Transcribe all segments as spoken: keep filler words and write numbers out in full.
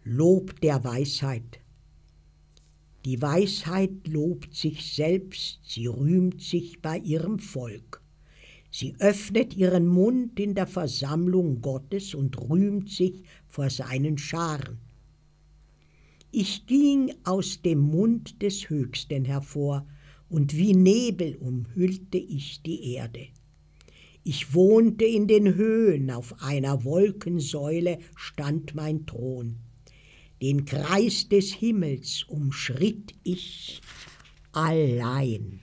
Lob der Weisheit. Die Weisheit lobt sich selbst, sie rühmt sich bei ihrem Volk. Sie öffnet ihren Mund in der Versammlung Gottes und rühmt sich vor seinen Scharen. Ich ging aus dem Mund des Höchsten hervor, und wie Nebel umhüllte ich die Erde. Ich wohnte in den Höhen, auf einer Wolkensäule stand mein Thron. Den Kreis des Himmels umschritt ich allein.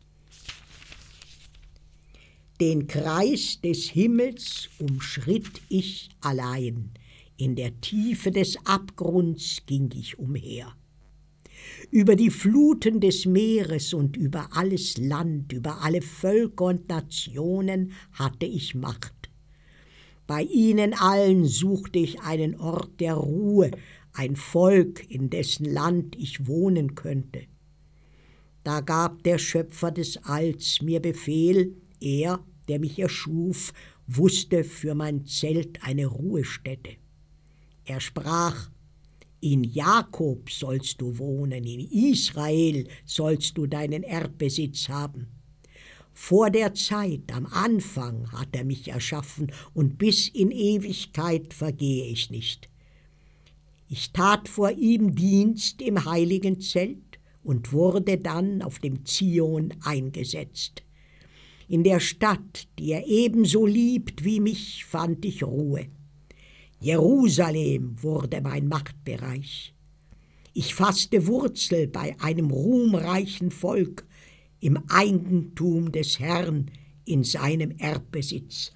Den Kreis des Himmels umschritt ich allein. In der Tiefe des Abgrunds ging ich umher. Über die Fluten des Meeres und über alles Land, über alle Völker und Nationen hatte ich Macht. Bei ihnen allen suchte ich einen Ort der Ruhe, ein Volk, in dessen Land ich wohnen könnte. Da gab der Schöpfer des Alls mir Befehl, er, der mich erschuf, wusste für mein Zelt eine Ruhestätte. Er sprach: In Jakob sollst du wohnen, in Israel sollst du deinen Erbbesitz haben. Vor der Zeit, am Anfang, hat er mich erschaffen, und bis in Ewigkeit vergehe ich nicht. Ich tat vor ihm Dienst im heiligen Zelt und wurde dann auf dem Zion eingesetzt. In der Stadt, die er ebenso liebt wie mich, fand ich Ruhe. Jerusalem wurde mein Machtbereich. Ich fasste Wurzel bei einem ruhmreichen Volk, im Eigentum des Herrn, in seinem Erbbesitz.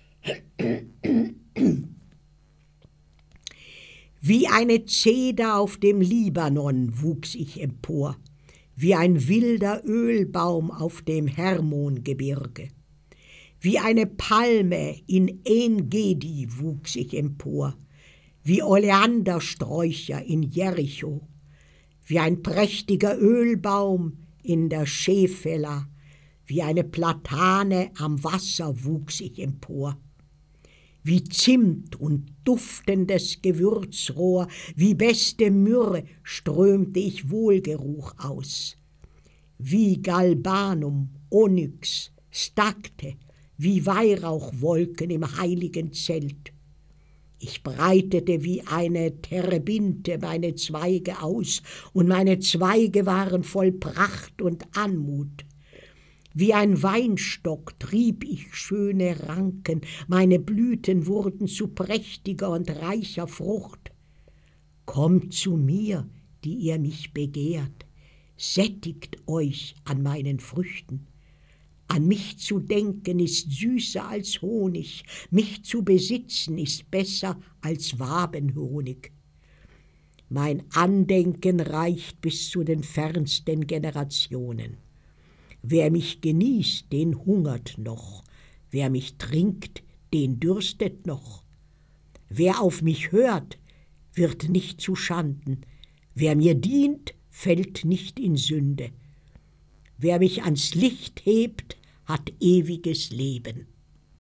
Wie eine Zeder auf dem Libanon wuchs ich empor, wie ein wilder Ölbaum auf dem Hermongebirge. Wie eine Palme in En-Gedi wuchs ich empor, wie Oleandersträucher in Jericho, wie ein prächtiger Ölbaum in der Schefela, wie eine Platane am Wasser wuchs ich empor. Wie Zimt und duftendes Gewürzrohr, wie beste Myrrhe strömte ich Wohlgeruch aus. Wie Galbanum, Onyx, Stakte, wie Weihrauchwolken im heiligen Zelt. Ich breitete wie eine Terebinte meine Zweige aus, und meine Zweige waren voll Pracht und Anmut. Wie ein Weinstock trieb ich schöne Ranken, meine Blüten wurden zu prächtiger und reicher Frucht. Kommt zu mir, die ihr mich begehrt, sättigt euch an meinen Früchten. An mich zu denken ist süßer als Honig, mich zu besitzen ist besser als Wabenhonig. Mein Andenken reicht bis zu den fernsten Generationen. Wer mich genießt, den hungert noch, wer mich trinkt, den dürstet noch. Wer auf mich hört, wird nicht zu Schanden, wer mir dient, fällt nicht in Sünde. Wer mich ans Licht hebt, hat ewiges Leben.